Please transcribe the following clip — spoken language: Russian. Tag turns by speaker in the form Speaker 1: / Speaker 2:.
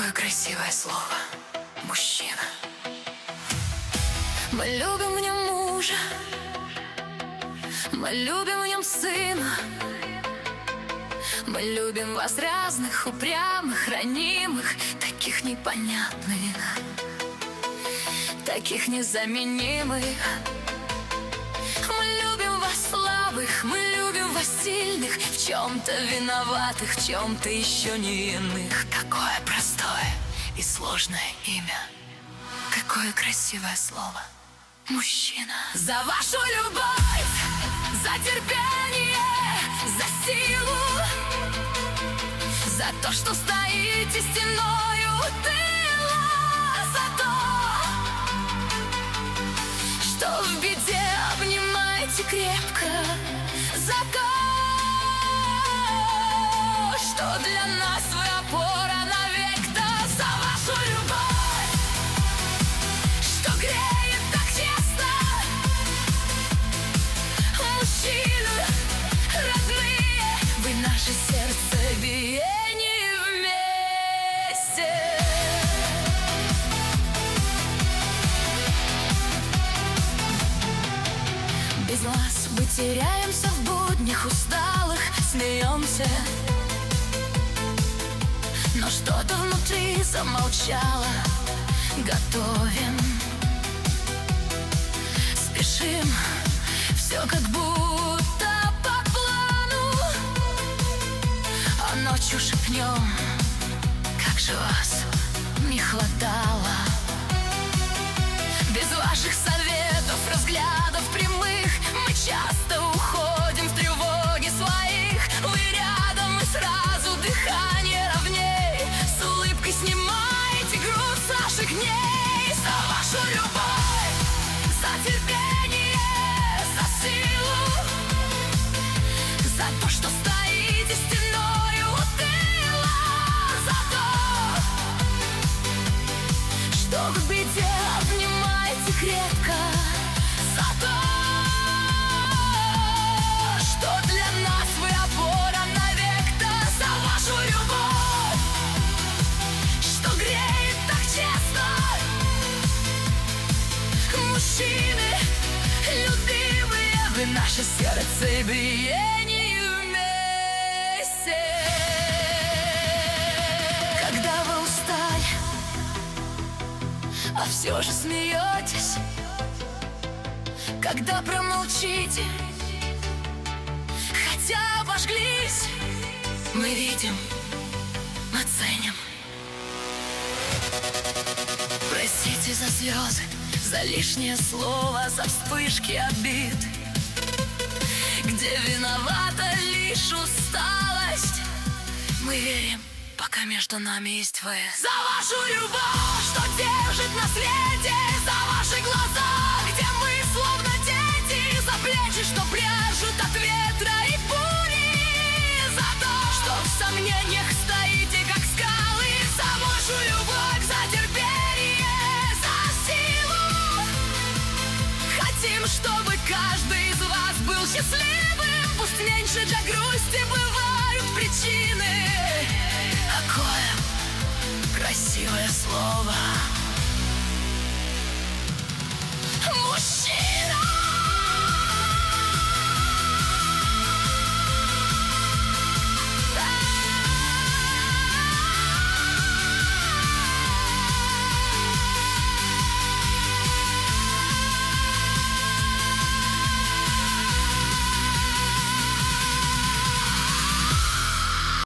Speaker 1: Какое красивое слово «мужчина». Мы любим в нем мужа, мы любим в нем сына. Мы любим вас разных, упрямых, ранимых, таких непонятных, таких незаменимых. Мы любим вас слабых, мы любим вас сильных, в чем-то виноватых, в чем-то еще невинных. Какое простое и сложное имя, какое красивое слово «мужчина». За вашу любовь, за терпение, за силу, за то, что стоите стеною у тыла, за то, что в беде обнимаете крепко, за то, что для нас вы опора навек. Да, за вашу любовь, что греет так честно. Мужчины родные, вы наше сердцебиение вместе. Без вас мы теряемся в буднях усталых, смеемся, но что-то внутри замолчало. Готовим, спешим, все как будто по плану, а ночью шепнем, как же вас не хватало. Без ваших советов, взглядов прямых мы часто уходим в тревоги своих. Вы рядом и сразу дыхание ровней, с улыбкой снимаете груз наших дней. За вашу любовь, за терпение, за силу, за то, что стоите стеною у тыла, за то, что в беде обнимаете крепко, за то, что для нас вы опора навек. Да, за вашу любовь, что греет так честно. Мужчины любимые, вы наше сердцебиение вместе. Когда вы устали, а все же смеетесь, когда промолчите, хотя обожглись, мы видим, мы ценим. Простите за слезы, за лишнее слово, за вспышки обид, где виновата лишь усталость. Мы верим, пока между нами есть вы. За вашу любовь, что держит наследие, за ваши глаза, где мы словно дети, за плечи, что прячут от ветра и бури, за то, что в сомнениях стоите, как скалы. За вашу любовь, за терпение, за силу. Хотим, чтобы каждый из вас был счастливым, пусть меньше для грусти бывают причины. Какое красивое слово